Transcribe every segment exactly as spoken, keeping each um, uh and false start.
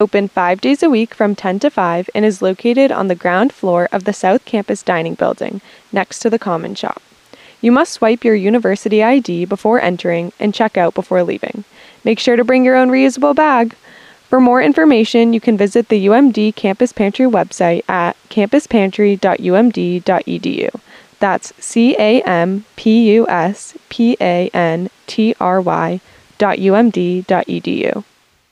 open five days a week from ten to five and is located on the ground floor of the South Campus Dining Building, next to the Common Shop. You must swipe your university I D before entering and check out before leaving. Make sure to bring your own reusable bag. For more information, you can visit the U M D Campus Pantry website at campus pantry dot u m d dot e d u. That's C A M P U S P A N T R Y dot U M D dot E D U.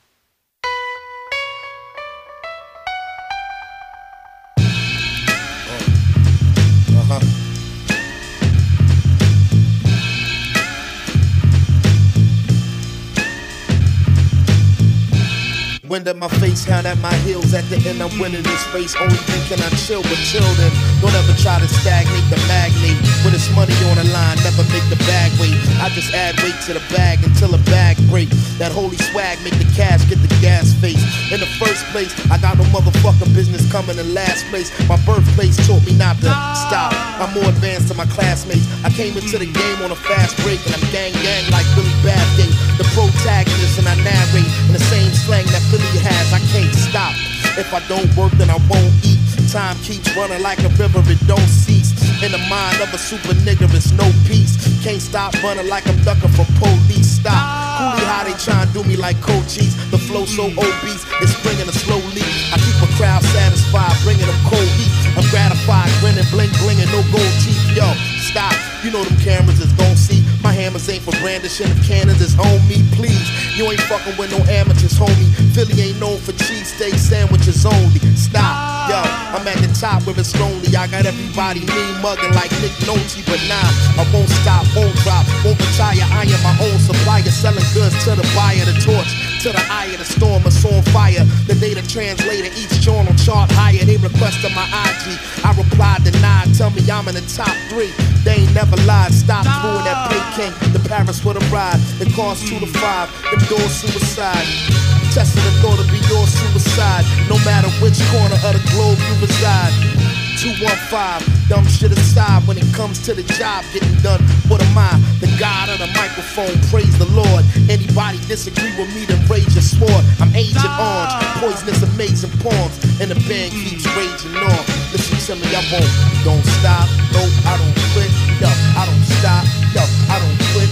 Wind at my face, hand at my heels. At the end, I'm winning this race. Only thinking I chill, but chill then. Don't ever try to stagnate the magnate. When it's money on the line, never make the bag wait. I just add weight to the bag until the bag break. That holy swag make the cash get the gas face. In the first place, I got no motherfucking business coming in last place. My birthplace taught me not to stop. I'm more advanced than my classmates. I came into the game on a fast break, and I'm gang gang like Billy Bathgate, the protagonist, and I narrate in the same slang that Philly has. I can't stop. If I don't work, then I won't eat. Time keeps running like a river, it don't cease. In the mind of a super nigga, it's no peace. Can't stop running like I'm ducking from police. Stop. Coolie how they try and do me like Cochise. The flow so obese, it's bringing a slow leak. I keep a crowd satisfied, bringing them cold heat. I'm gratified, grinning, blink, blinging, no gold teeth. Yo, stop. You know them cameras is gon' see. My hammers ain't for brandishing. If cannons is on me, please. You ain't fucking with no amateurs, homie. Philly ain't known for cheesesteak sandwiches only. Stop, yo, I'm at the top where it's lonely. I got everybody mean mugging like Nick Nolte, but nah, I won't stop, won't drop, won't retire. I am my own supplier, selling goods to the buyer, the torch to the eye of the storm. It's on fire. The data translator, each journal chart higher. They requested my I G. I replied, denied. Tell me I'm in the top three. They ain't never lied. Stop doing that pay king. The Paris for the ride. It costs two to five. Them doors suicide. Testing the thought of be your suicide. No matter which corner of the globe you reside. two one five, dumb shit aside. When it comes to the job getting done, what am I? The god of the microphone, praise the Lord. Anybody disagree with me, then rage your sword. I'm Agent Orange, poisonous amazing poems. And the band keeps raging on. Listen to me, I won't, don't stop. No, I don't quit. Yo, I don't stop. Yo, I don't quit.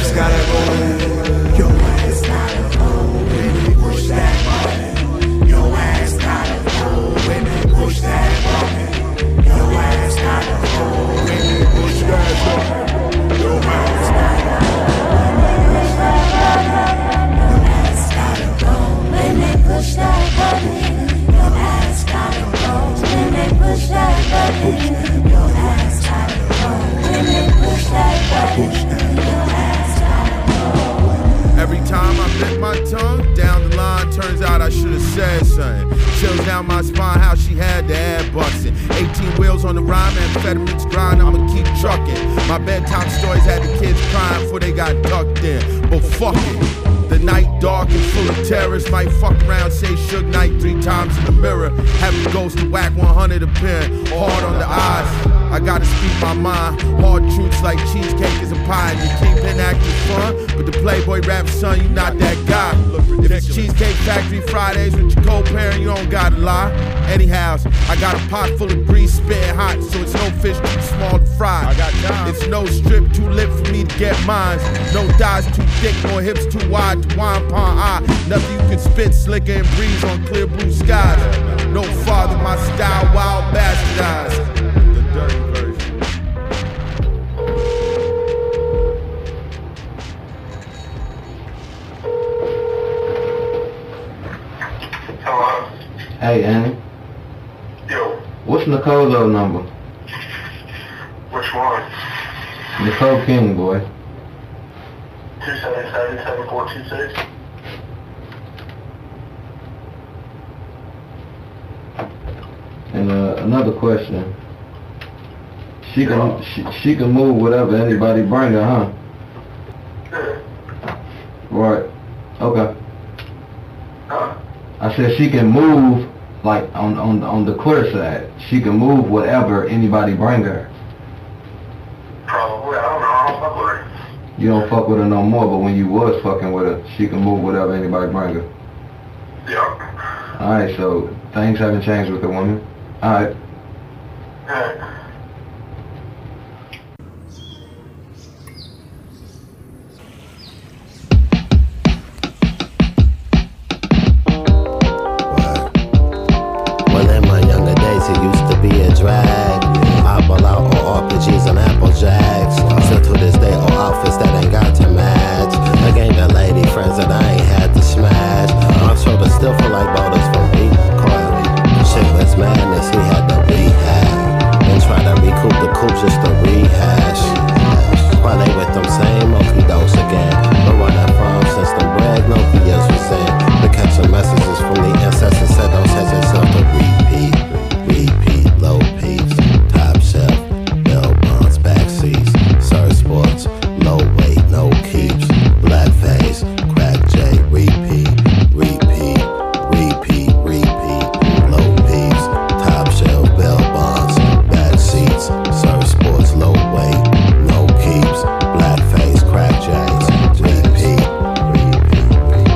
Your ass gotta go. When they push that button, your time I bit my tongue, down the line, turns out I should have said something. Chills down my spine, how she had the air busting. eighteen wheels on the rhyme, amphetamines grind, I'ma keep trucking. My bedtime stories had the kids crying before they got tucked in. But fuck it. The night dark and full of terrorists might fuck around, say Suge Knight three times in the mirror. Have a ghost to whack one hundred a pin, hard on the eyes. I gotta speak my mind, hard truths like cheesecake is a pie. And the Kingpin act is fun, but the Playboy rap son, you not that guy. If it's Cheesecake Factory Fridays with your co-parent, you don't gotta lie. Anyhow, I got a pot full of grease spitting hot, so it's no fish too small to fry. I got time. It's no strip too lit for me to get mines. No thighs too thick, nor hips too wide to wine pond eye. Nothing you can spit slicker and breeze on clear blue skies. No father, my style wild bastardized. The dirty version. Hello? Hey, Annie. Yo. What's Nicole's old number? Which one? Nicole King, boy. two seven seven, seven four two six. And uh, another question. She can she, she can move whatever anybody bring her, huh? Yeah. Right. Okay. Huh? I said she can move like on on on the clear side. She can move whatever anybody bring her. Probably. I don't know. I don't fuck with her. You don't fuck with her no more, but when you was fucking with her, she can move whatever anybody bring her. Yeah. Alright, so things haven't changed with the woman. Alright. Yeah. Well, in my younger days, it used to be a drag. I ball out all R P Gs and Apple Jacks. Still to this day, all outfits that ain't got to match. I gained a lady friends that I ain't had to smash. I'm sure to still feel like boulders from me. Shitless madness, he had to rehab. And try to recoup the coupe just to rehash. While they with them same okie dokes again. But where that from since them brag no P S was in. But catching messages from the ancestors said don't set yourself to repeat. Repeat, low peaks, top shelf, bell bonds, backseats, surf sports, low weight, no keeps, black face, crack J, repeat, repeat, repeat, repeat, low peaks, top shelf, bell bonds, backseats, surf sports, low weight, no keeps, black face, crack J's, repeat, repeat,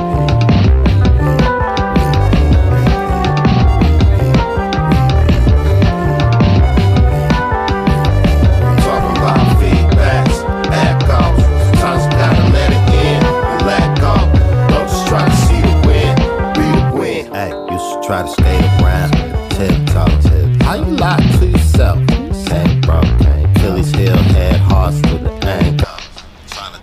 Talking about feedbacks, echoes. Sometimes you gotta let it in and let go. Don't just try to see the win, be the win. Hey, you should try to stay around, tiptoe. How you lie to yourself? Same bro, Achilles heel, head, hearts to the ankle. Tryna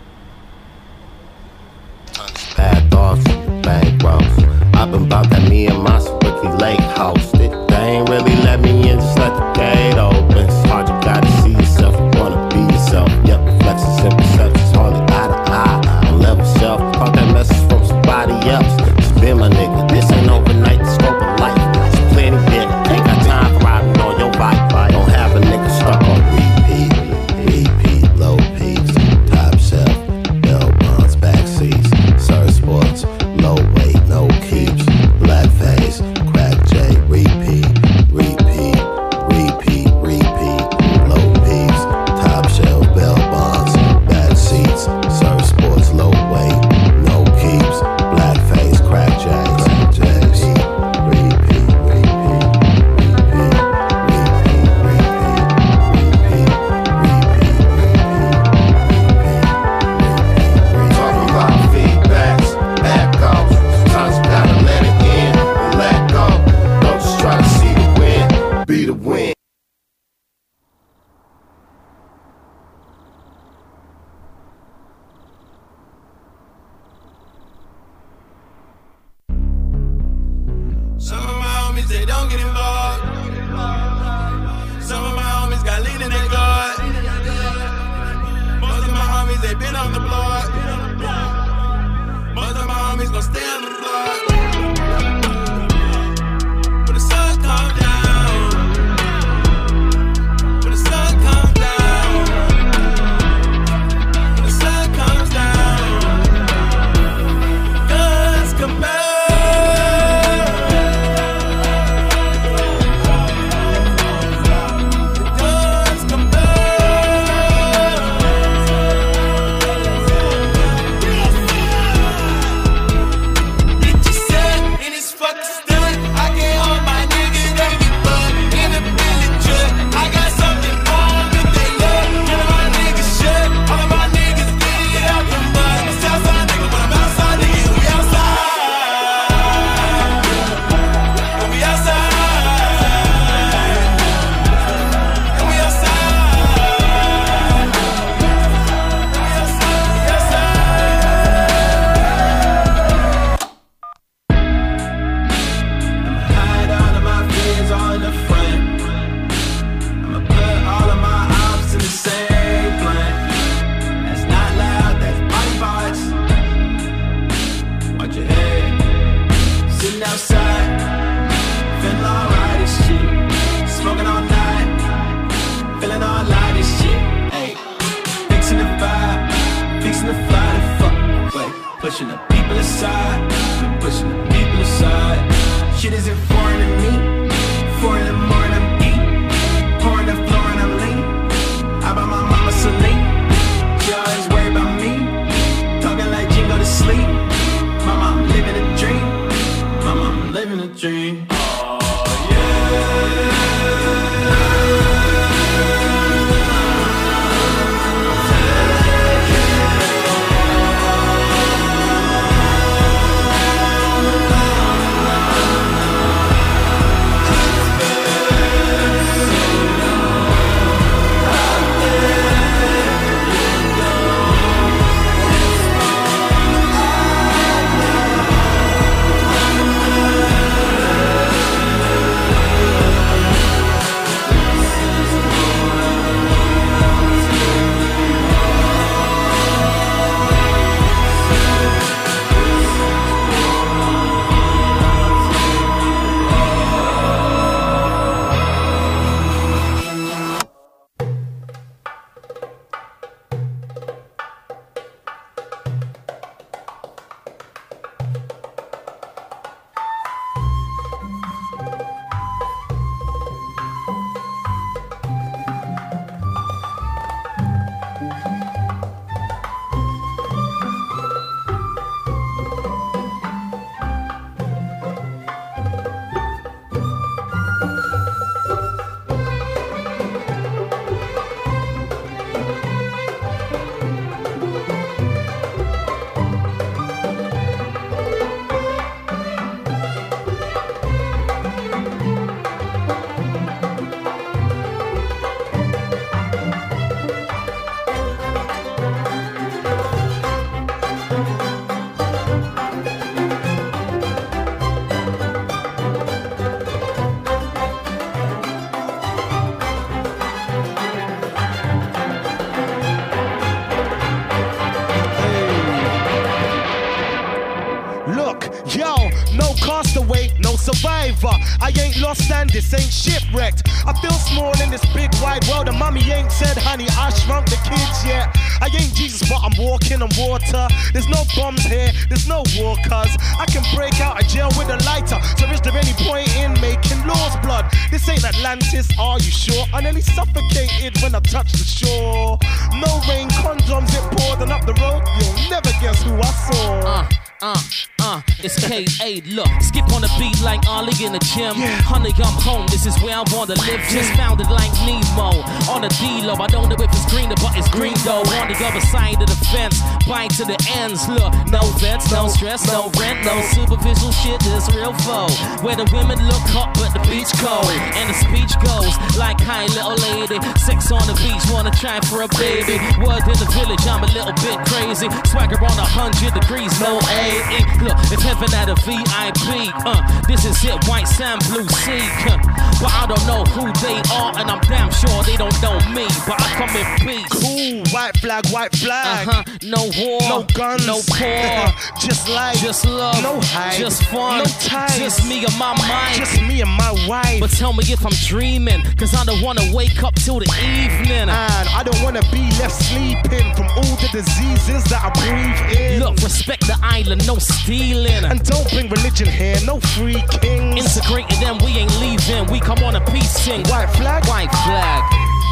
bad thoughts, bankrolls. I've been about that me and my Ricky Lake hosted. They ain't really let me in, just let the gate open. It's hard, you gotta see yourself, you wanna be yourself. Yep, reflexes and perceptions, hardly eye to eye. On level shelf, caught that message from somebody else. Just been my nigga, this ain't overnight, the scope of life. It's plenty bit, ain't got time for riding on your bike. Don't have a nigga stuck on repeat, repeat, low peaks, top shelf, bell bonds, backseats, surf sports, low weight, no keeps, black face, crack J, repeat, repeat, repeat, repeat, low peaks, top shelf, bell bonds, backseats, surf sports, low weight, no keeps, black face, crack J's, J's, repeat, repeat, repeat, repeat, repeat, repeat, repeat, repeat. Talking about feedbacks, echoes. Sometimes you gotta let it in and let go. Don't just try to see the win, be the win. Some of my homies, they don't get involved. Some of my homies got lean in their guard. Most of my homies, they been on the block. pushing the people aside, been pushing the people aside. Shit isn't foreign to me, foreign to more than I'm eat. Pouring the floor and I'm lean. I buy my mama Celine. She always worry about me, talking like Jingo to sleep. Mama, I'm living a dream. Mama, I'm living a dream. Oh yeah. Survivor, I ain't lost and this ain't shipwrecked. I feel small in this big wide world, and mommy ain't said, honey, I shrunk the kids yet. I ain't Jesus, but I'm walking on water. There's no bombs here, there's no war, cuz I can break out of jail with a lighter. So is there any point in making laws, blood? This ain't Atlantis, are you sure? I nearly suffocated when I touched the shore. No rain, condoms, it poured, and up the road, you'll never guess who I saw. Uh. Uh, uh, it's K A, look, skip on the beat like Ollie in the gym. Yeah. Honey, I'm home, this is where I wanna live. Just found it like Nemo, on a D-Lo. I don't know if it's greener, but it's green though. On the other side of the fence, bite to the ends. Look, no vets, no stress, no rent, no superficial shit, this real foe. Where the women look hot, but the beach cold. And the speech goes like, hi little lady, sex on the beach, wanna try for a baby. Word in the village, I'm a little bit crazy. Swagger on a hundred degrees, no A. Look, if heaven had a V I P, uh, this is it, white sand, blue sea. Uh, but I don't know who they are, and I'm damn sure they don't know me. But I come in peace. Cool, white flag, white flag. Uh huh. No war, no guns, no poor. Just life, just love, no hype, just fun, no ties. Just me and my mind, just me and my wife. But tell me if I'm dreaming, cause I don't wanna wake up till the evening. And I don't wanna be left sleeping from all the diseases that I breathe in. Look, respect the island, no stealing. And don't bring religion here, no free kings. Integrated them, we ain't leaving. We come on a peace sing. White flag, white flag.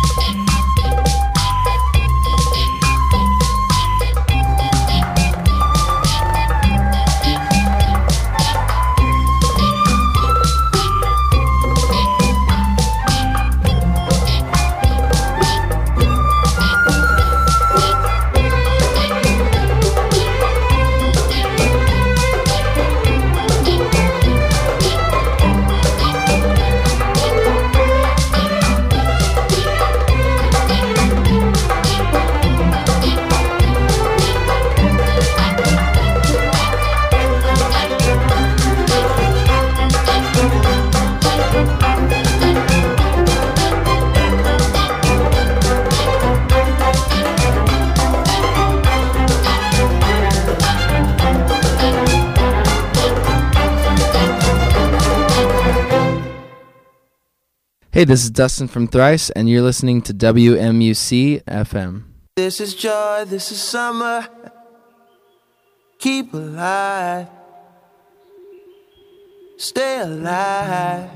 Hey, this is Dustin from Thrice, and you're listening to W M U C F M. This is joy, this is summer. keep alive, stay alive.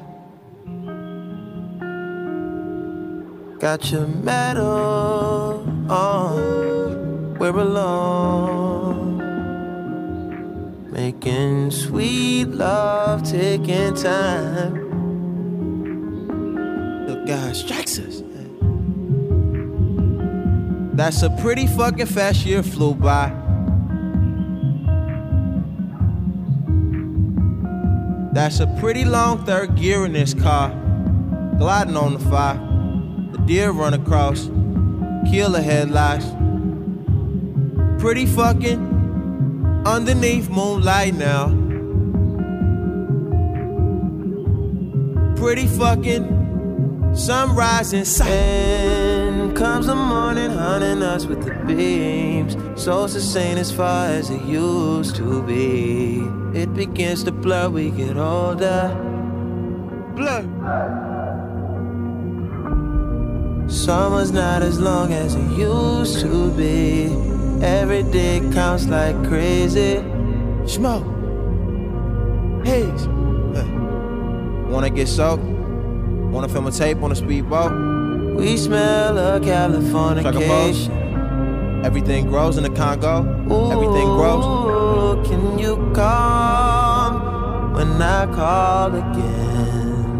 Got your medal on, we're alone, making sweet love, taking time. The guy strikes us. That's a pretty fucking fast year flew by. That's a pretty long third gear in this car, gliding on the fire. The deer run across, kill the headlights. Pretty fucking underneath moonlight now. Pretty fucking sunrise in sight. And comes the morning, hunting us with the beams. Souls the same as far as it used to be. It begins to blur, we get older. Blur. Summer's not as long as it used to be. Every day counts like crazy. Smoke. Haze. Hey. Wanna get soaked? Wanna film a tape on a speedboat? We smell of Californication. Everything grows in the Congo. Ooh, everything grows. Can you come when I call again?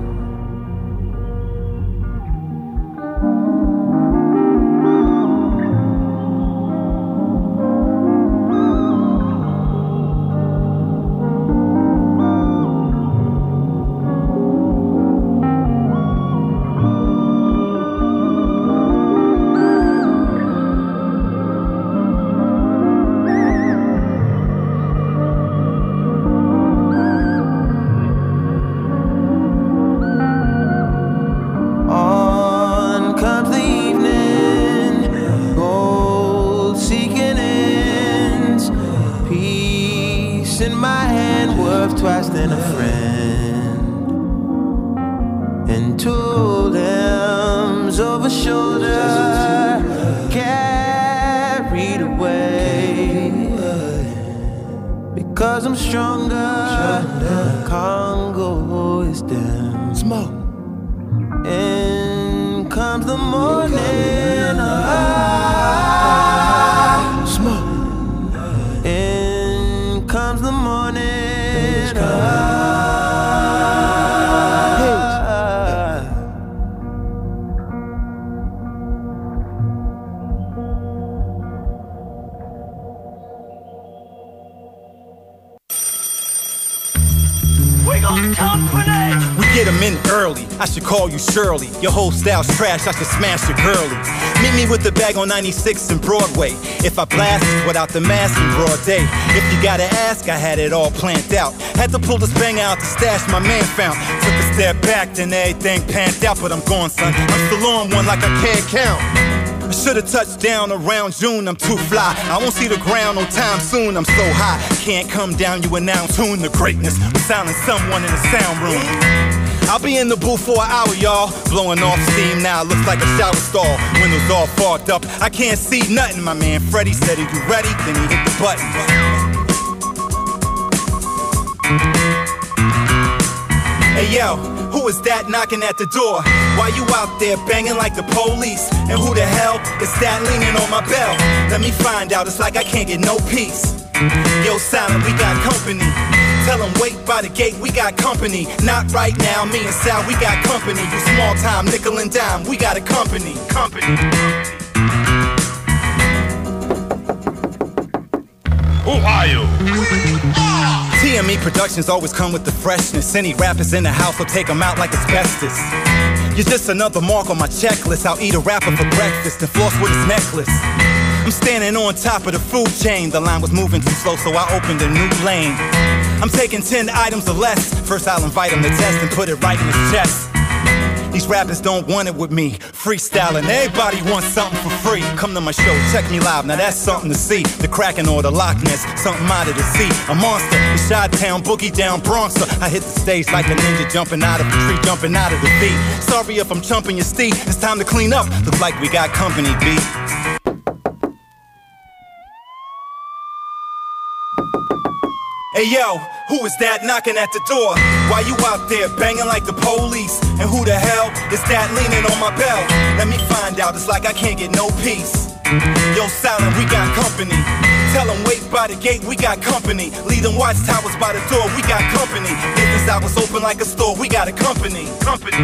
Cause I'm stronger, stronger. Congo is down. Smoke. And comes the morning. Ah, smoke. And comes the morning. Ah, company. We get them in early. I should call you Shirley. Your whole style's trash. I should smash your girlie. Meet me with the bag on ninety-sixth and Broadway. If I blast without the mask in broad day. If you gotta ask, I had it all planned out. Had to pull this bang out the stash my man found. Took a step back, then everything panned out. But I'm gone, son. I'm still on one like I can't count. I should've touched down around June, I'm too fly. I won't see the ground no time soon, I'm so high. Can't come down, you announce tune the greatness. We're sounding someone in the sound room. I'll be in the booth for an hour, y'all. Blowing off steam now, looks like a shower stall. Windows all fogged up, I can't see nothing. My man Freddie said, are you ready? Then he hit the button. Hey yo, who is that knocking at the door? Why you out there banging like the police? And who the hell is that leaning on my bell? Let me find out, it's like I can't get no peace. Yo, Silent, we got company. Tell them wait by the gate, we got company. Not right now, me and Sal, we got company. You small time, nickel and dime, we got a company. Company. Who are you? T M E Productions always come with the freshness. Any rappers in the house will take them out like asbestos. You're just another mark on my checklist. I'll eat a rapper for breakfast and floss with his necklace. I'm standing on top of the food chain. The line was moving too slow, so I opened a new lane. I'm taking ten items or less. First I'll invite him to test and put it right in his chest. These rappers don't want it with me. Freestyling, everybody wants something for free. Come to my show, check me live, now that's something to see. The Kraken or the Loch Ness, something out of the sea. A monster, the Chi-Town, boogie down Bronxer. I hit the stage like a ninja jumping out of a tree, jumping out of the V. Sorry if I'm chumping your steed, it's time to clean up. Look like we got company, B. Hey yo, who is that knocking at the door? Why you out there banging like the police? And who the hell is that leaning on my bell? Let me find out, it's like I can't get no peace. Yo, Silent, we got company. Tell them wait by the gate, we got company. Lead them watchtowers by the door, we got company. Business hours open like a store, we got a company. Company.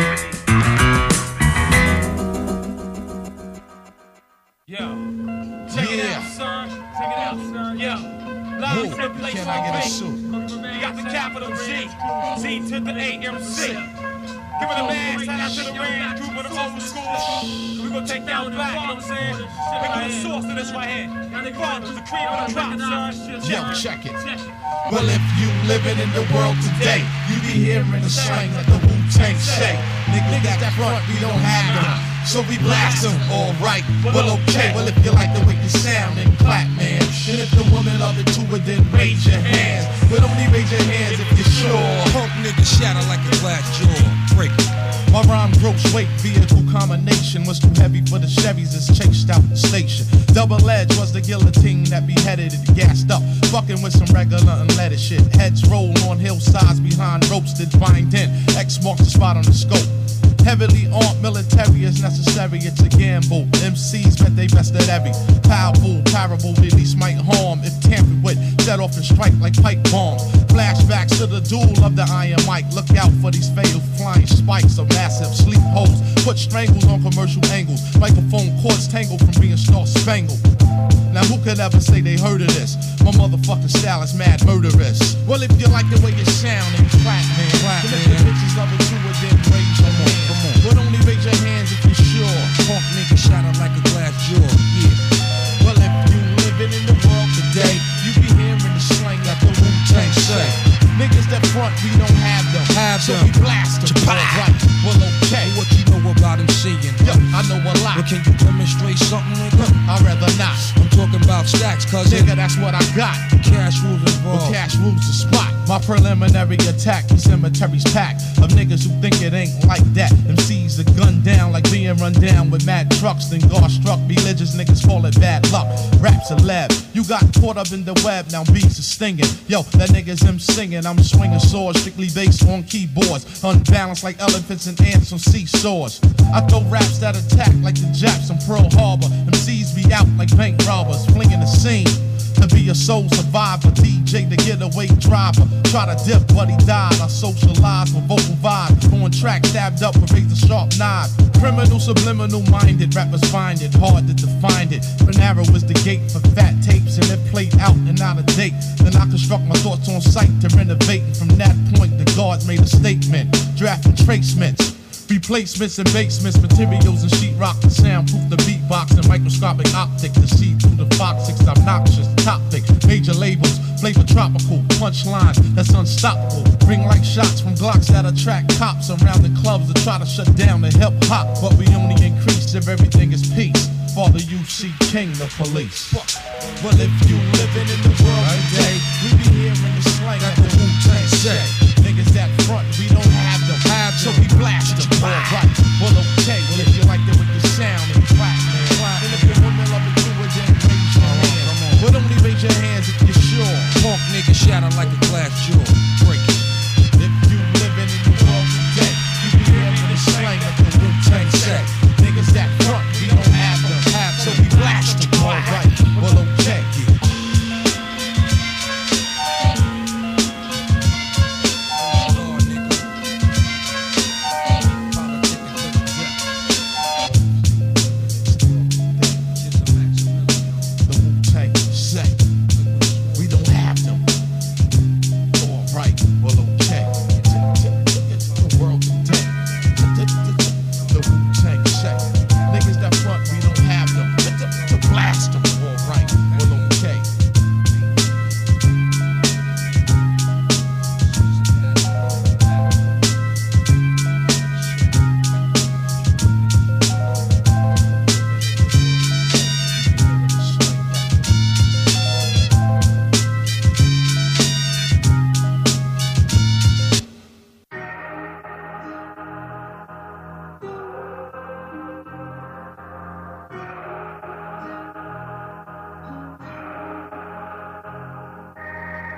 Yo, check it out, son. Check it out, son. Yo. Live from the place Can I get a suit? You got the capital G, G to the A M C. Give it a man, shout out to the Rand group of the old school. We gon' take down back, you know what I'm saying? Make the source of this right here. The fathers, the cream of the crop, son. Yo, check it. Well, if you living in the world today, you be hearing the slang that the Wu-Tang say. Niggas that front, we don't have them. So we blast them, alright, well okay. Well if you like the way you sound, then clap, man. And if the woman love it too, then raise your hands. But only raise your hands if you're sure. Punk nigga shatter like a glass jaw. Break it. My rhyme gross weight vehicle combination was too heavy for the Chevys, it's chased out the station. Double edge was the guillotine that beheaded it, gassed up, fucking with some regular unleaded shit. Heads roll on hillsides behind ropes that bind in. X marks the spot on the scope. Heavily armed military is necessary, it's a gamble. M Cs bet they best at every powerful, parable release might harm if tampered with, set off and strike like pipe bombs. Flashbacks to the duel of the Iron Mike. Look out for these fatal flying spikes of massive sleep holes. Put strangles on commercial angles. Microphone cords tangled from being star spangled. Now who could ever say they heard of this? My motherfucking style is mad murderous. Well if you like the way you sound, then clap, man. Clap, man. If the bitches of it too, then raise your hand. Come on. But only raise your hands if you're sure. Punk nigga shatter like a glass jaw. Yeah. Well if you living in the world today, you be hearing the slang that the Wu-Tang say. Niggas that front, we don't have them. Have so them. we blast them. Right. Well okay. What you know about him singing? Yo, I know a lot. But can you demonstrate something, nigga? I'd rather not. I'm talking about stacks, cuz nigga, that's what I got. Cash rules involved. Well, cash rules the spot. My preliminary attack, these cemeteries packed of niggas who think it ain't like that. M Cs are gunned down like being run down with mad trucks. Then God struck, religious niggas fall at bad luck. Raps a lab, you got caught up in the web, now beats are stinging. Yo, that nigga's him singing, I'm swinging swords, strictly based on keyboards. Unbalanced like elephants and ants on seesaws. I throw raps that attack like the Japs on Pearl Harbor. M Cs be out like bank robbers, flinging the scene. To be a soul survivor, D J the getaway driver. Try to dip, but he died. I socialize with vocal vibe. On track, stabbed up with razor sharp knives. Criminal, subliminal minded, rappers find it hard to define it. But narrow is the gate for fat tapes, and it played out and out of date. Then I construct my thoughts on sight to renovate. And from that point, the guards made a statement, drafting tracements. Replacements and basements, materials and sheetrock to soundproof the beatbox and microscopic optic to see through the Fox six obnoxious topic. Major labels, flavor tropical, punchlines that's unstoppable. Ring like shots from Glocks that attract cops around the clubs to try to shut down the hip hop. But we only increase if everything is peace. Father U C King, the police. Well, if you living in the world today, we be hearing the slang that the Wu-Tang say. Niggas that front, we don't have them. Have so we blast them. All right. Well, okay. Well, if you like the way you sound, then clap, man. And if the women love it too, then raise your hands. But only raise your hands if you're sure. Punk nigga shatter like a glass jaw. Break it. If you living in the world today, you be hearing the slang that the Wu-Tang say. Niggas that front, we don't have them. Have so we blast them. All right. Well, okay.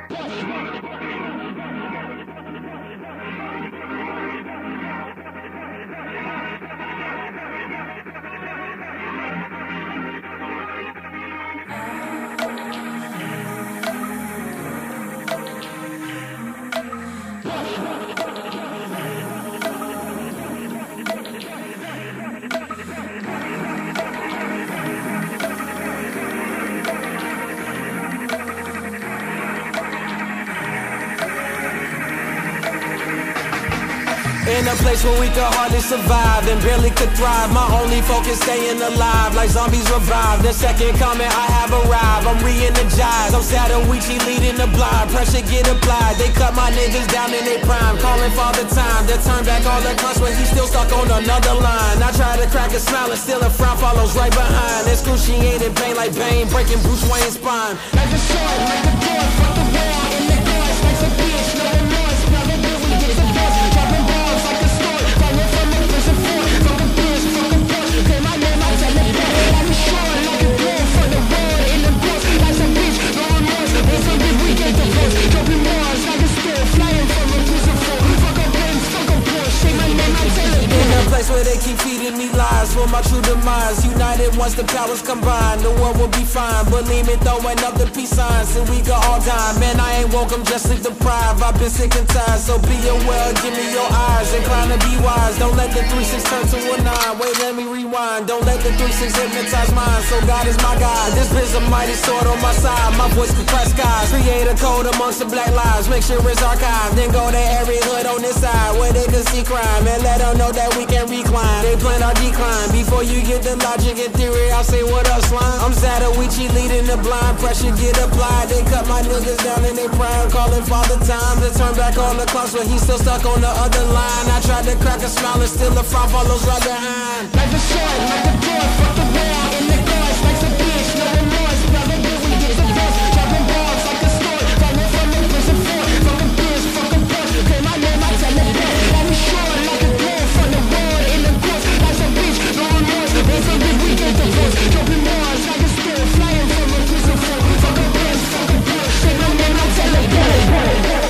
In a place where we could hardly survive and barely could thrive. My only focus staying alive, like zombies revive. The second coming, I have arrived. I'm re-energized. I'm Sadawichi leading the blind. Pressure get applied. They cut my niggas down in their prime, calling for the time. They turn back all the clutch when he's still stuck on another line. I try to crack a smile and still a frown follows right behind. Excruciating pain like Bane, breaking Bruce Wayne's spine. Like the sword, like the door, fuck the wall in the glass, like some bitch, no remorse. Brother, will we get the best? Dropping balls like a story, falling from the prison floor. Fuck a bitch, fuck a Porsche, clear my name, I tell it back. I'm sure like a door, from the road in the course, like some bitch, no remorse. There's some bitch, we get the votes. Dropping balls like a store, flying from a prison floor. Fuck a Benz, fuck a Porsche, say my name, I tell it back. In a place where they keep feeding me lies for my true demise. United once the powers combine, the world will be fine. Believe me, throwing up the peace signs, and we got all time. Man, I ain't woke, I'm just sleep deprived. I've been sick and tired, so be aware. Give me your eyes, inclined to be wise. Don't let the three six turn to a nine. Wait, let me rewind. Don't let the three six hypnotize mine. So God is my guide. This bit's a mighty sword on my side. My voice can crush skies. Create a code amongst the black lives. Make sure it's archived. Then go to every hood on this side where they can see crime and let them know that we can recline. They plan our decline. Before you get the logic and theory, I'll say what up, slime. I'm Sadawichi leading the blind. Pressure get applied. They cut my niggas down in their prime, calling father time to turn back all the clocks, but he's still stuck on the other line. I tried to crack a smile and still the frown follows right behind. Like the sword, like the door, fuck the wall in the glass, like some bitch, no remorse. Brother, will we get the best? Dropping balls like a story, falling from the prison floor. Fuck a bitch, fuck a Porsche, clear my name, I tell it back. I'm sure like a door, from the road in the course, like some bitch, no remorse. There's some bitch, we get the votes. Dropping balls like a story, flying from a prison floor. Fuck a bitch, fuck a Porsche, say my name, I tell it back.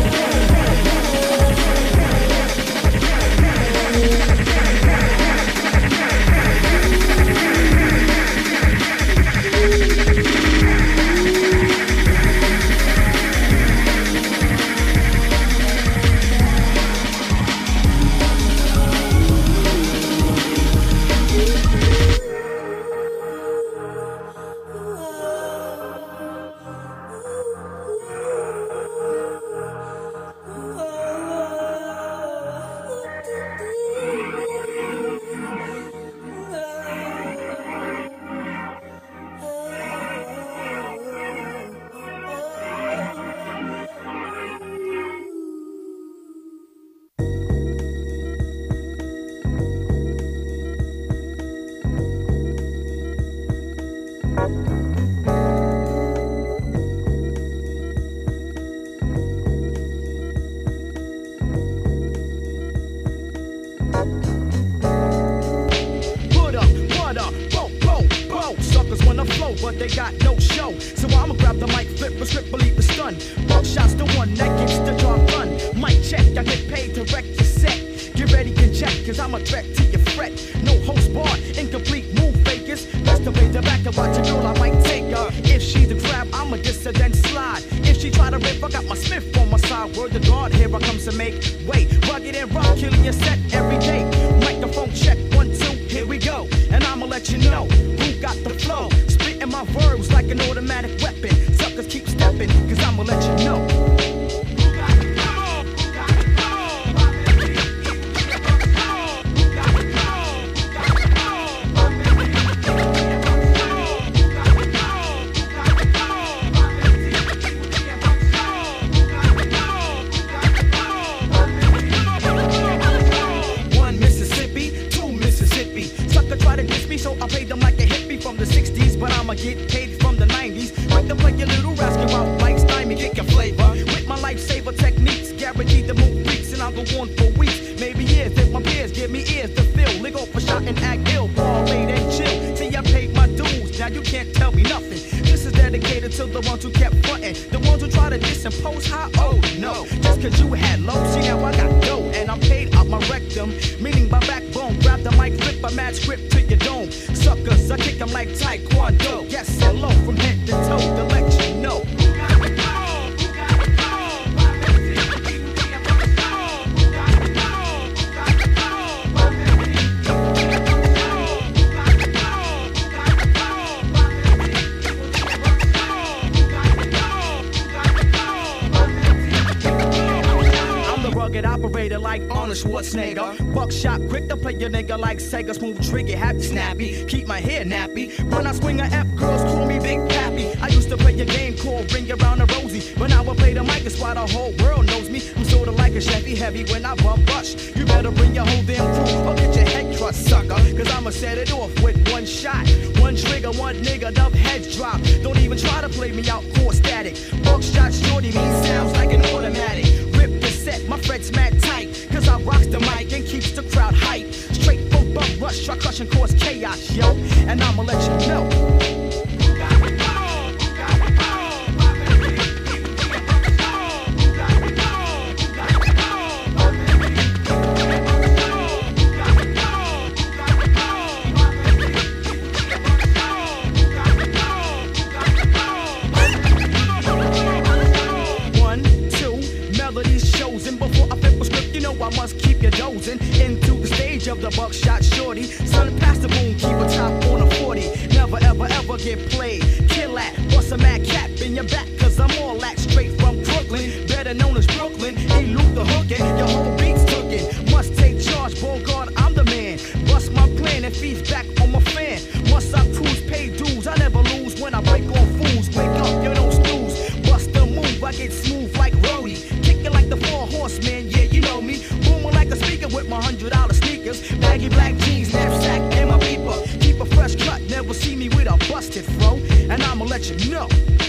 But they got no show, so I'ma grab the mic, flip a script, believe the stun. Buckshot's the one that gets the job done. Mic check, I get paid to wreck your set. Get ready and check, cause I'm a threat to your fret. No host bar, incomplete move fakers. Best to play the back to watch a girl, I might take her. If she's a grab, I'ma diss her then slide. If she try to rip, I got my Smith on my side. Word to God, here I come to make way. Rugged and rock, killing your set every day. Microphone check, one, two, here we go. And I'ma let you know who got the flow. Spitting my verbs like an automatic weapon. Suckers keep stepping, cause I'ma let you know. Get paid from the nineties. Like to play your little rascal out like stymie, kick your flavor. With my lifesaver techniques, guaranteed to move freaks, and I'll go on for weeks, maybe years. If my peers give me ears to fill, they go for shot and act ill. Ball late and chill, see I paid my dues, now you can't tell me nothing. This is dedicated to to the ones who kept frontin'. The ones who try to disimpose high, oh no. Just cause you had low, see now I got dough. And I'm paid out my rectum, meaning my backbone. Grab the mic, flip a mad script to your dome. Suckers, I kick 'em like Taekwondo. Yes, hello, from head to toe to let you know. Operator like Arnold Schwarzenegger. Buckshot, quick to play your nigga like Sega. Smooth trigger, happy snappy. Keep my hair nappy. When I swing a F, girls call me Big Pappy. I used to play a game called Ring Around the Rosie. But now I play the mic, it's why the whole world knows me. I'm sorta like a Chevy Heavy when I bump rush. You better bring your whole damn crew or get your head crushed, sucker. Cause I'ma set it off with one shot. One trigger, one nigga, enough heads drop. Don't even try to play me out, core static. Buckshot shorty, me sounds like an automatic. Rip the set, my fret's mad tight. Cause I rocks the mic and keeps the crowd hype. Straight from bump rush, try crush and cause chaos, yo. And I'ma let you know. I must keep you dozing into the stage of the buckshot shorty. Son, pass the boom, keep a top on a forty. Never ever ever get played. Kill that, bust a mad cap in your back, cause I'm all that straight from Brooklyn, better known as Brooklyn. Elude the hookin', your whole beat's tookin'. Must take charge, Bogart, I'm the man. Bust my plan and feeds back on my fan. Once I cruise, pay dues, I never lose when I break on fools. Wake up, you don't snooze. Bust the move, I get smooth like Rhodey. Kickin' like the four horsemen, yeah, you know me. Booming like a speaker with my hundred dollar sneakers. Baggy black jeans, knapsack, and my beeper. Keep a fresh cut, never see me with a busted fro. And I'ma let you know.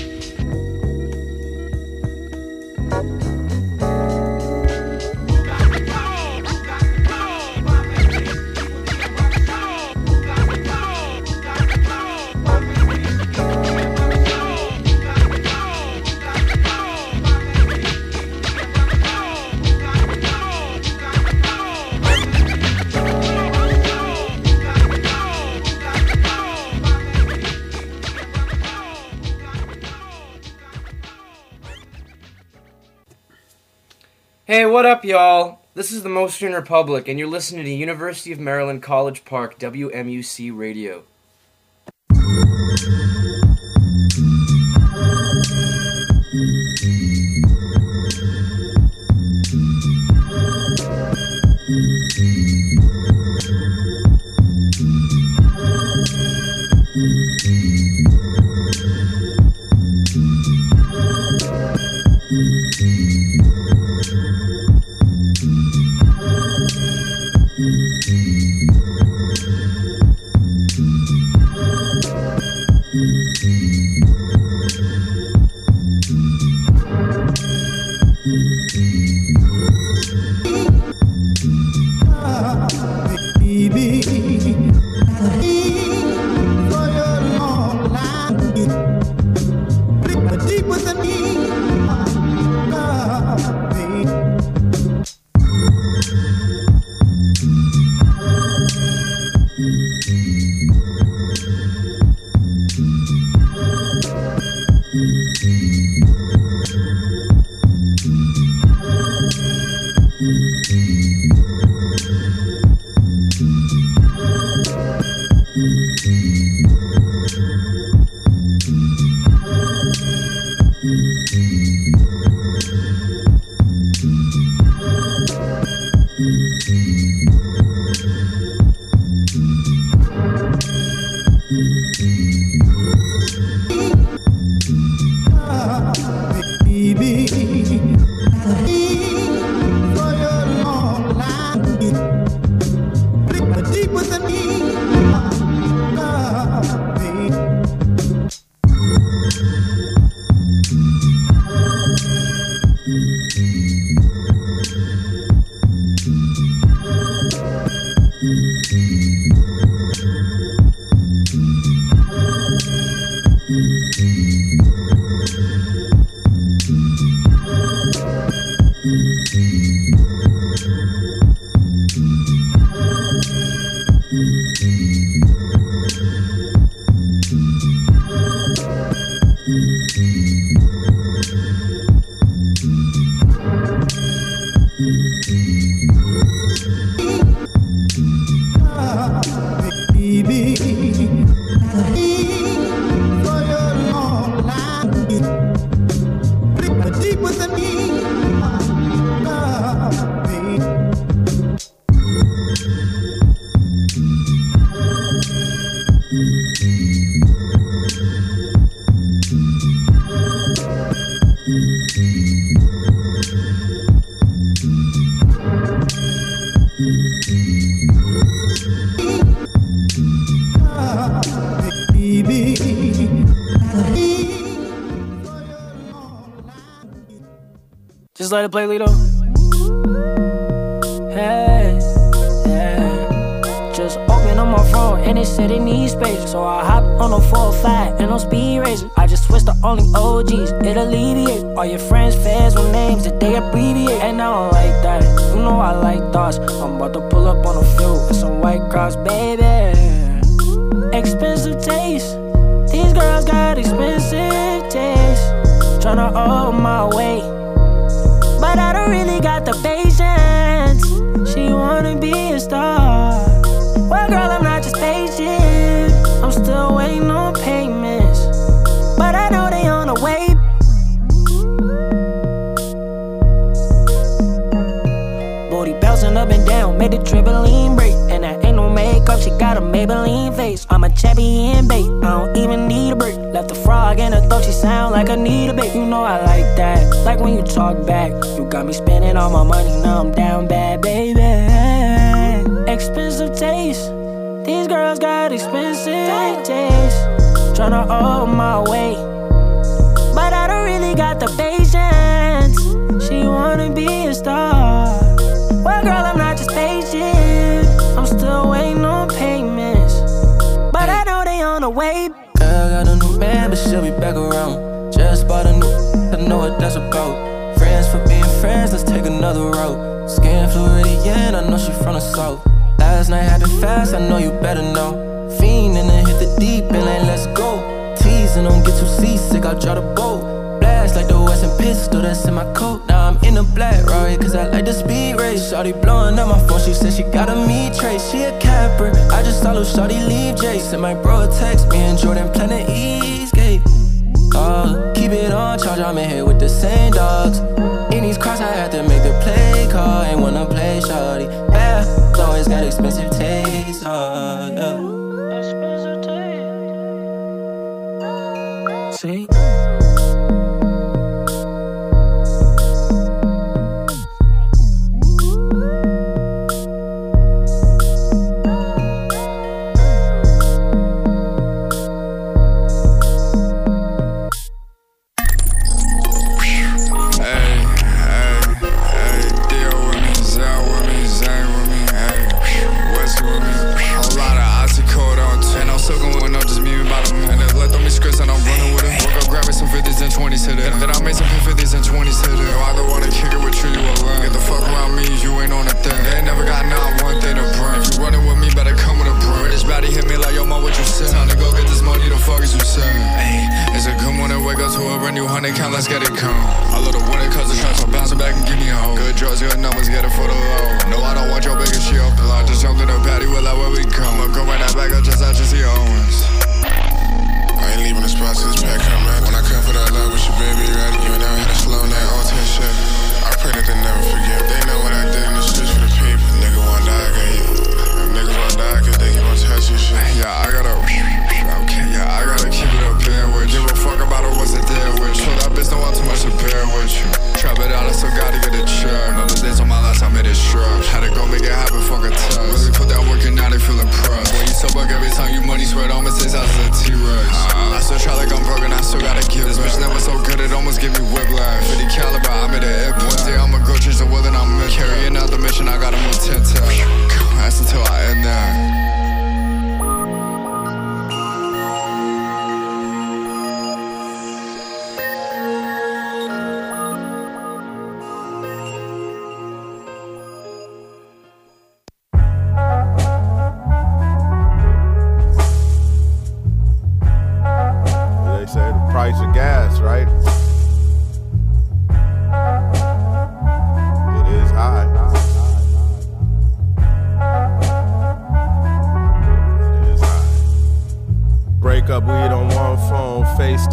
Hey, what up, y'all? This is the Motion Republic, and you're listening to University of Maryland College Park, W M U C Radio. Thank you. Just let it play, Lito. Hey, yeah. Just open up my phone and it said it needs space. So I hop on a four oh five and on speed racing. I just switched to only O Gs, it alleviate all your friends' fans with names that they abbreviate. And I don't like that, you know I like thoughts. I'm about to pull up on the field with some white cross, baby. Expensive taste, these girls got expensive taste. Tryna hold my weight, but I don't really got the patience. She wanna be a star. Well, girl, I'm not just patient. I'm still waiting on payments, but I know they on the way. Booty bouncing up and down, made the trampoline break. And that ain't no makeup, she got a Maybelline face. I'm a champion bait, I don't even need a break. Left a frog in her throat, she sound like I need a bait. You know I like that, like when you talk back. You got me spending all my money, now I'm down bad, baby. Expensive taste, these girls got expensive taste. Tryna hold my weight, but I don't really got the patience. She wanna be a star. Well, girl, I'm not just patient. I'm still waiting on payments, but I know they on the way. Girl got a new man, but she'll be back around. Just bought a new, I know what that's about. Friends for being friends, let's take another route. Skin Floridian, I know she from the south. Last night happened fast, I know you better know. Fiend and then hit the deep and like let's go. Teasing, don't get too seasick, I'll draw the boat. Blast like the Western pistol that's in my coat. Now I'm in a black Rari, cause I like the speed race. Shawty blowing up my phone, she said she got a me trace. She a capper, I just saw little Shawty leave Jace. And my bro text me and Jordan planning Eastgate. Uh, keep it on charge, I'm in here with the same dogs. In these cars I had to make the play call. Ain't wanna play Shawty. Bad, always got expensive taste. Uh, yeah. Expensive taste. See?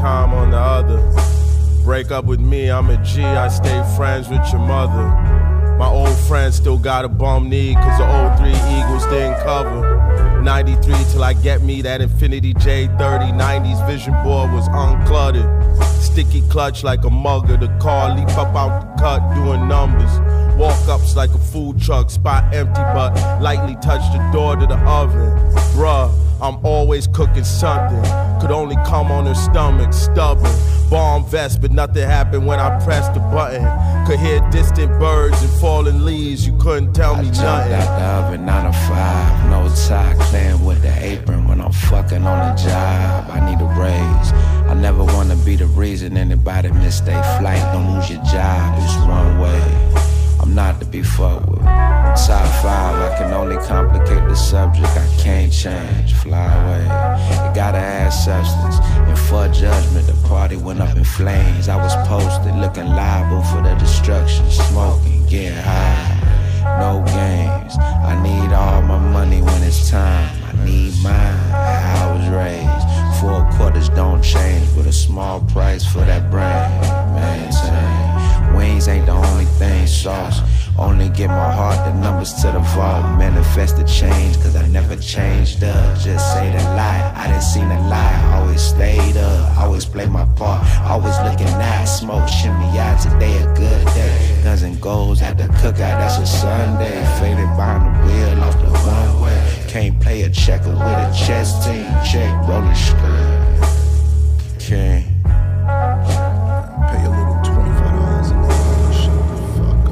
Up with me, I'm a G, I stay friends with your mother. My old friend still got a bum knee, cause the old three Eagles didn't cover. ninety-three till I get me that Infinity J thirty. nineties vision board was uncluttered. Sticky clutch like a mugger. The car leap up out the cut doing numbers. Walk-ups like a food truck, spot empty but lightly touch the door to the oven. Bruh, I'm always cooking something. Could only come on her stomach, stubborn. Bomb vest, but nothing happened when I pressed the button. Could hear distant birds and falling leaves, you couldn't tell me I jumped nothing. out the oven, nine to five, no tie, playing with the apron when I'm fucking on the job. I need a raise. I never wanna be the reason anybody miss their flight. Don't lose your job, it's one way. I'm not to be fucked with. Top five, I can only complicate the subject. I can't change, fly away. You gotta add substance. And for judgment, the party went up in flames. I was posted, looking liable for the destruction. Smoking, getting high, no games. I need all my money when it's time. I need mine, how I was raised. Four quarters don't change, but a small price for that brain. Maintain. Wings ain't the only thing, sauce. Only get my heart, the numbers to the vault. Manifest the change, cause I never changed up. Just say the lie, I didn't see the lie. Always stayed up, always play my part. Always looking nice, smoke, shimmy out. Today a good day. Guns and goals at the cookout, that's a Sunday. Faded behind the wheel off the one way. Can't play a checker with a chess team. Check, roller skirt. Can't. Pay a little twenty-five dollars a day. Shut the fuck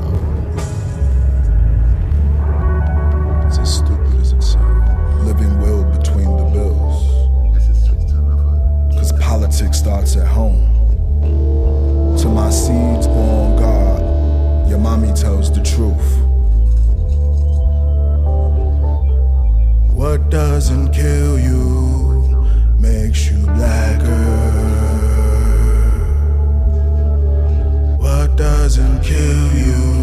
up. It's as stupid as it sounds. Living will between the bills. Cause politics starts at home. To my seeds born God, your mommy tells the truth. What doesn't kill you makes you blacker. What doesn't kill you?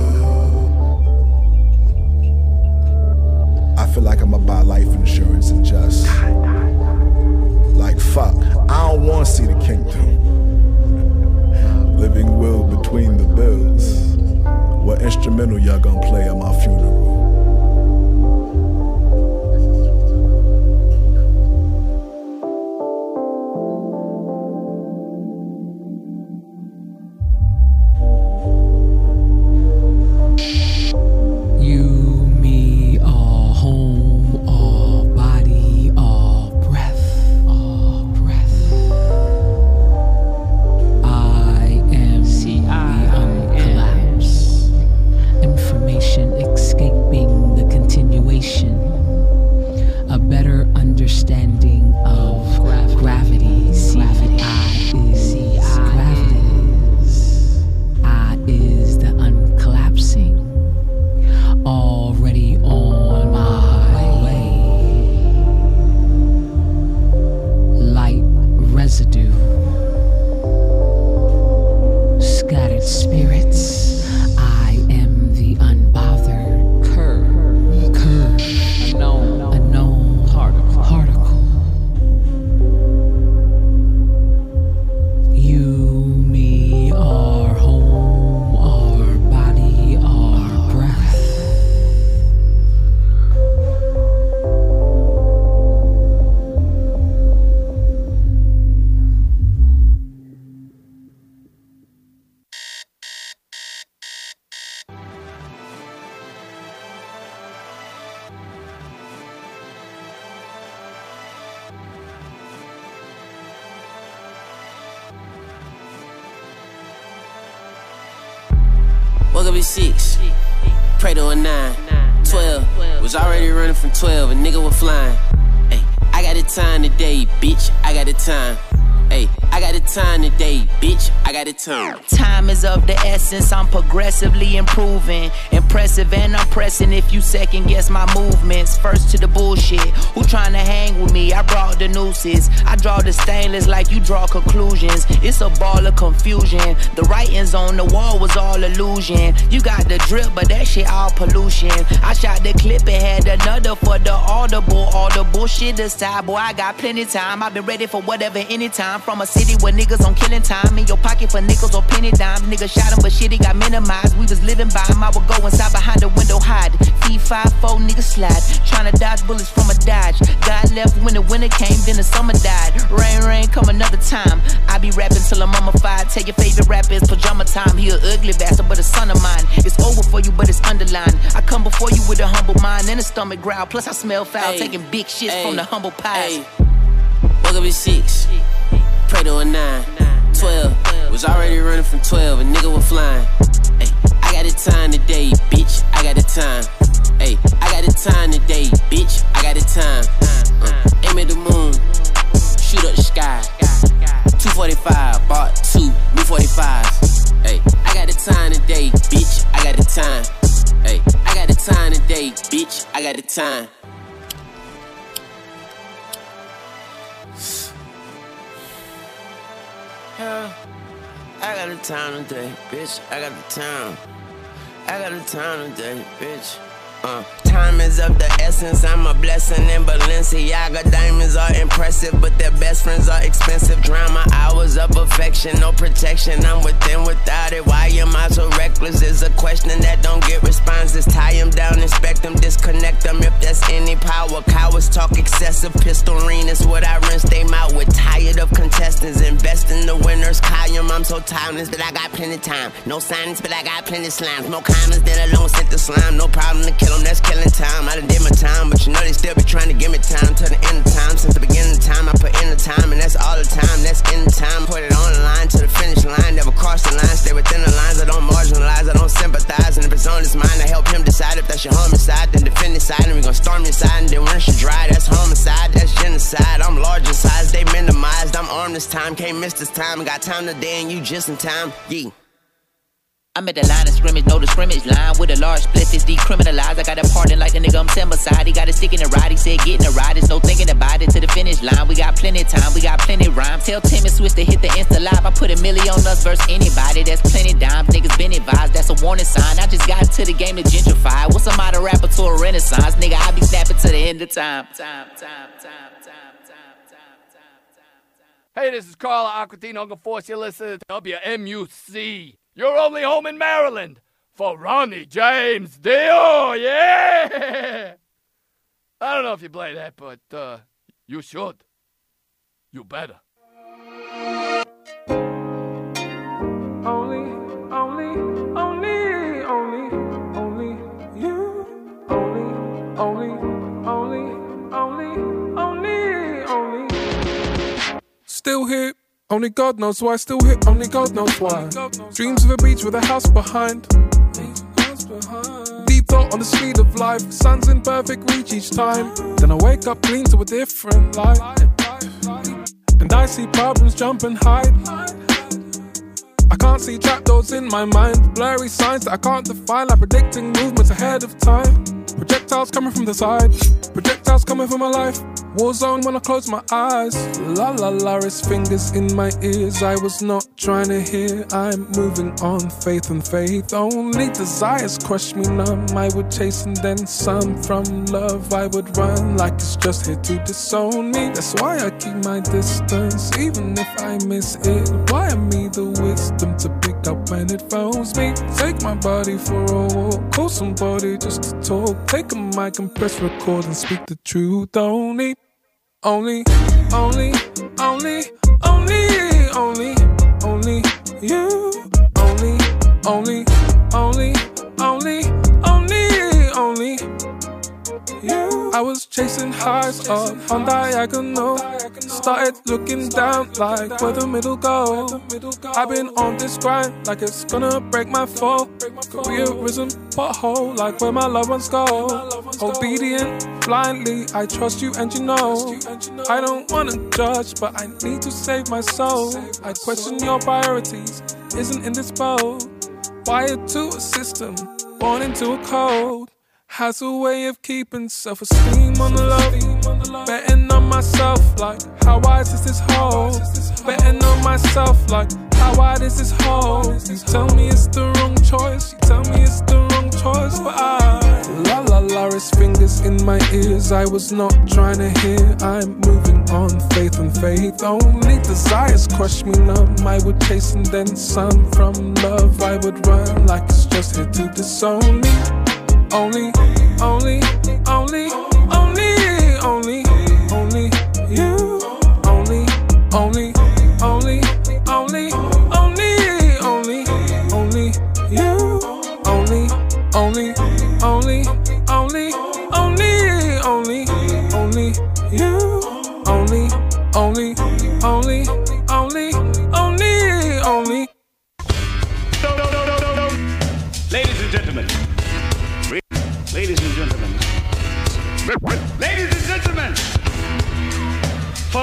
I feel like I'ma buy life insurance and just like fuck, I don't wanna see the kingdom. Living will between the bills. What instrumental y'all gonna play at my funeral? Woke up at six, pray to a nine, twelve, was already running from twelve, a nigga was flying. Ay, I got the time today, bitch, I got the time. Hey, I got the time today, bitch, I got the time. Time is of the essence, I'm progressively improving. Impressive and I'm pressing if you second guess my movements. First to the bullshit, who tryna hang with me? I brought the nooses. I draw the stainless like you draw conclusions. It's a ball of confusion. The writings on the wall was all illusion. You got the drip, but that shit all pollution. I shot the clip and had another for the audible. All the bullshit aside, boy, I got plenty time. I've been ready for whatever, anytime. From a city city where niggas on killing time. In your pocket for nickels or penny dimes. Nigga shot him, but shit, he got minimized. We was living by him, I would go inside behind the window, hide. Fee five four nigga slide, tryna dodge bullets from a Dodge. God left when the winter came, then the summer died. Rain, rain, come another time. I be rapping till I'm mummified. Tell your favorite rapper it's pajama time. He a ugly bastard, but a son of mine. It's over for you, but it's underlined. I come before you with a humble mind and a stomach growl. Plus I smell foul, Ay, taking big shits ay, from the humble pies. ay. Woke up at six, pray to a nine, twelve. Was already running from twelve, a nigga was flying. Ay, I got the time today, bitch. I got the time. Ay, I got the time today, bitch. I got the time. Uh, aim at the moon, shoot up the sky. two forty-five, bought two new forty-fives. Ay, I got the time today, bitch. I got the time. Ay, I got the time today, bitch. I got the time. Yeah, I got the time today, bitch. I got the time. I got the time today, bitch. Uh, time is of the essence, I'm a blessing in Balenciaga. Diamonds are impressive, but their best friends are expensive. Drown my hours of affection, no protection, I'm within without it. Why am I so reckless is a question that don't get responses. Tie them down, inspect them, disconnect them if there's any power. Cowards talk excessive, pistol ring is what I rinse them out with. Tired of contestants, invest in the winners. Kayam, I'm so timeless that I got plenty time. No science, but I got plenty slimes. More kindness than a lone scent of slime. No problem to kill them, that's killing time. I done did my time, but you know they still be trying to give me time till the end of time. Since the beginning of time, I put in the time, and that's all the time. That's in the time. Put it on the line to the finish line. Never cross the line, stay within the lines. I don't marginalize, I don't sympathize. And if it's on his mind, I help him decide if that's your homicide. Then defend his side, and we gon' storm your side, and then rinse you dry. That's homicide, that's genocide. I'm large in size, they minimized. I'm armed this time, can't miss this time. Got time today, and you just in time. Yeah. I'm at the line of scrimmage, know the scrimmage line with a large split is decriminalized. I got a pardon like a nigga, I'm ten beside. He got a stick in the ride, he said getting a ride. There's no thinking about it to the finish line. We got plenty time, we got plenty rhymes. Tell Tim and Switch to hit the Insta live. I put a million on us versus anybody. That's plenty dimes, niggas been advised. That's a warning sign. I just got into the game to gentrify. What's a modern rapper to a renaissance? Nigga, I be snapping to the end of time. Time, time, time, time, time, time, time. Hey, this is Carla Aquatine, Uncle Force. You're listening to W M U C. You're only home in Maryland for Ronnie James Dio, yeah! I don't know if you play that, but uh, you should. You better. Only, only, only, only, only you. Only, only, only, only, only, only. Still here. Only God knows why, still hit, only God knows why. Dreams of a beach with a house behind. Deep thought on the speed of life. Sun's in perfect reach each time. Then I wake up clean to a different light. And I see problems jump and hide. I can't see trapdoors in my mind. Blurry signs that I can't define, like predicting movements ahead of time. Projectiles coming from the side. Projectiles coming from my life. War zone when I close my eyes. La la la, his fingers in my ears. I was not trying to hear. I'm moving on, faith and faith. Only desires crush me numb. I would chase and then some. From love I would run like it's just here to disown me. That's why I keep my distance, even if I miss it. Why am me the wisdom to pick up when it phones me? Take my body for a walk. Call somebody just to talk. Take a mic and press record and speak the truth. Only Only, only, only, only, only, only you. Only, only, only, only, only, only you. I was chasing highs up on diagonal. Started looking down like where the middle go. I've been on this grind like it's gonna break my fall. Careerism pothole like where my loved ones go. Obedient blindly, I trust you and you know. I don't wanna judge, but I need to save my soul. I question your priorities, isn't in this boat. Wired to a system, born into a code. Has a way of keeping self-esteem on the low. Betting on myself like, how wise is this hole? Betting on myself like, how wide is this hole? You tell me it's the wrong choice, you tell me it's the wrong choice. But I, la la la, his fingers in my ears I was not trying to hear. I'm moving on, faith and faith. Only desires crush me numb. I would chase and then some. From love I would run like it's just here to disown me. Only, only, only, only, only, only you. Only, only, only, only, only, only, only you. Only, only, only, only, only, only, only you. Only, only, only, only, only, only. Ladies and gentlemen. Ladies and gentlemen. Ladies and gentlemen. For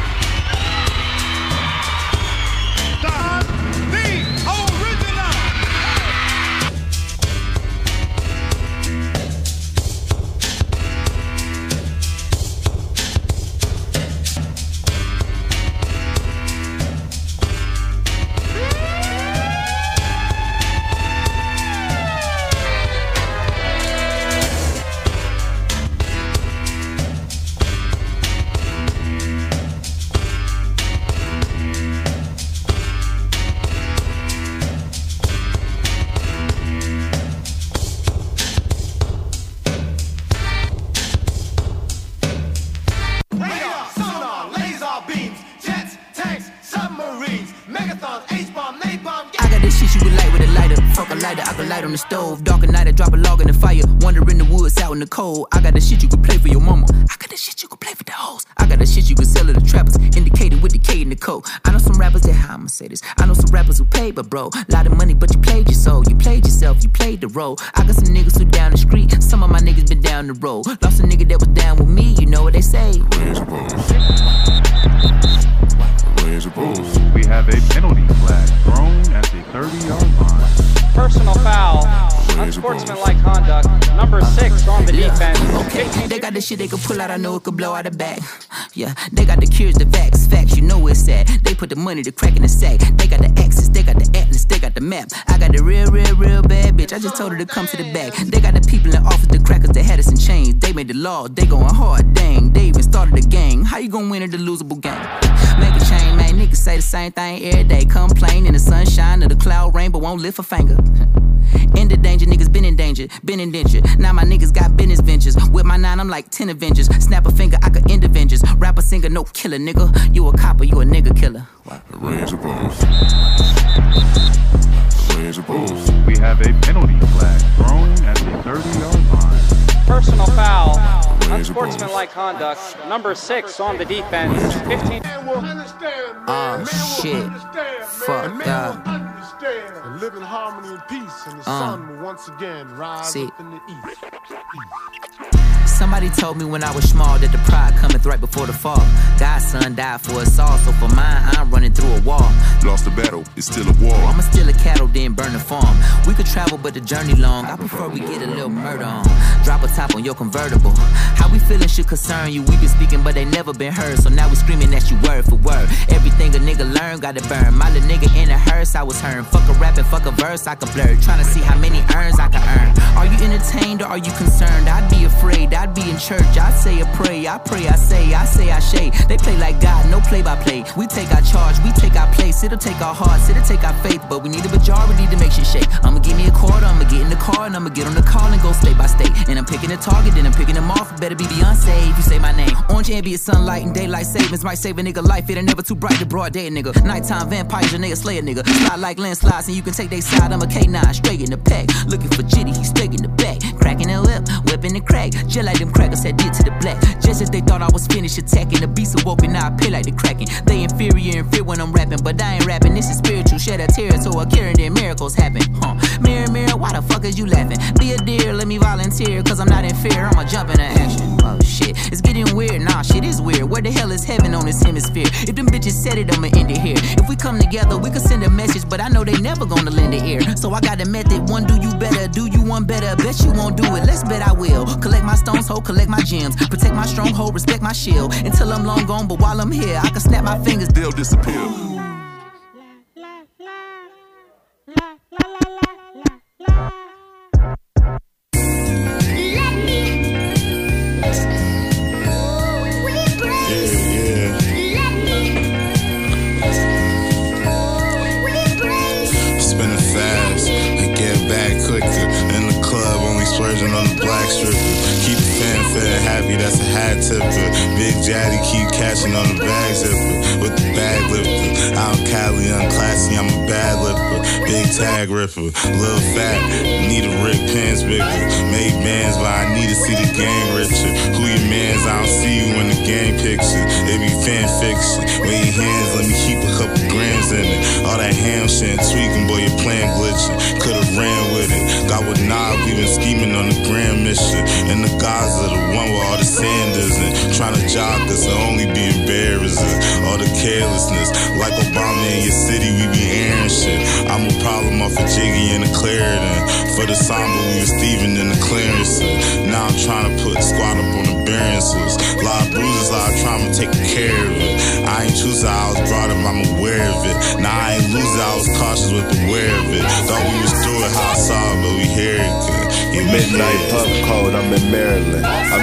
the, the original. I could light on the stove. Dark at night, I drop a log in the fire. Wander in the woods, out in the cold. I got the shit you could play for your mama. I got the shit you could play for the hoes. I got the shit you could sell to the trappers. Indicated with the K and the code. I know some rappers that, how I'ma say this. I know some rappers who paid, but bro, lot of money, but you played your soul. You played yourself, you played the role. I got some niggas who down the street. Some of my niggas been down the road. Lost a nigga that was down with me. You know what they say. Where's the post? Where's the post? We have a penalty flag thrown at the thirty-yard line. Personal foul, unsportsmanlike conduct, number six on the defense. Okay, they got the shit they could pull out, I know it could blow out the bag. Yeah, they got the cures, the facts, facts, you know it's sad. They put the money, the crack in the sack. They got the axis, they got the atlas, they got the map. I got the real, real, real bad bitch, I just told her to come to the back. They got the people in office, the crackers, that had us in chains. They made the law, they going hard, dang. They even started a gang. How you gonna win at the losable game? Make a change, man, niggas say the same thing every day. Complain in the sunshine or the cloud rain, but won't lift a finger. In the danger, niggas been in danger, been in danger. Now my niggas got business ventures. With my nine, I'm like ten Avengers. Snap a finger, I could end Avengers. Rapper, singer, no killer, nigga. You a copper, you a nigga killer. Where's the post? Where's the post? We have a penalty flag thrown at the thirty-yard line. Personal foul, unsportsmanlike conduct, number six on the defense. fifteen. Oh shit. Fuck up. And live in harmony and peace, and the uh, sun will once again rise see. up in the east. Somebody told me when I was small that the pride cometh right before the fall. God's son died for us all, so for mine, I'm running through a wall. Lost the battle, it's still a war. I'ma steal a cattle, then burn the farm. We could travel, but the journey long. I prefer we get a little murder on. Drop a top on your convertible. How we feeling should concern you. We been speaking, but they never been heard. So now we screaming at you word for word. Everything a nigga learn, gotta burn. My little nigga in a hearse, I was heard. Fuck a rap and fuck a verse, I could blur. Trying to see how many earns I can earn. Are you entertained or are you concerned? I'd be afraid, I'd be in church. I say a pray, I pray, I say, I say, I shade. They play like God, no play by play. We take our charge, we take our place. It'll take our hearts, it'll take our faith. But we need a majority to make shit shake. I'ma give me a quarter, I'ma get in the car, and I'ma get on the call and go state by state. And I'm picking a target, then I'm picking them off. Better be Beyonce if you say my name. Orange ambient sunlight and daylight savings might save a nigga life. It ain't never too bright to broad day, nigga. Nighttime vampires, your nigga slay a nigga. Slide like landslides and you can take they side. I'm a K nine, straight in the pack. Looking for Jitty, he straight in the back. Cracking the whip, whipping the crack. Just like them crackers had did to the black. Just as they thought I was finished attacking. The beast awoke and now I pay like the Kraken. They inferior and fear when I'm rapping, but I ain't rapping. This is spiritual, shed a territory, curing their miracles happen. Huh? Mirror, mirror, why the fuck is you laughing? Be a deer, let me volunteer, cause I'm not in fear. I'ma jump into action. Oh shit, it's getting weird. Nah, shit is weird. Where the hell is heaven on this hemisphere? If them bitches said it, I'ma end it here. If we come together, we could send a message, but I know they never gonna lend an ear. So I got a method, one do you better, do you one better. Bet you won't do it, let's bet I will. Collect my stones, ho, collect my gems. Protect my stronghold, respect my shield. Until I'm long gone, but while I'm here, I can snap my fingers, they'll disappear. hat tipper. Big Daddy keep catching on the bag zipper. With the bag lifter. Out in Cali, unclassy, I'm a bad lipper. Big tag ripper. Lil' fat, need a Rick Pence bigger. Made bands, but I need to see the gang richer. Who your mans? I don't see you in the gang picture. It be fan fiction. Wave your hands, let me keep a couple grams in it. All that ham shit tweaking, boy, your plan glitching. Could've ran with it. Got with Knob, we been scheming on the grand mission. And the guys are the one where all the sand isn't. Trying to jock us and only be embarrassing. All the carelessness. Like Obama in your city, we be airing shit. I'm a problem off of Jiggy and the Clarendon. For the Samba, we was Steven in the clearance. Now I'm trying to put squad up on the Bearances. Lot of bruises, lot of trauma, taking care of it. I ain't choose how I was brought up, I'm aware of it. Now I ain't lose it, I was cautious with the wear of it. Thought we was through it, how I saw it, but we hear it good. Midnight pub code, I'm in Maryland. I'm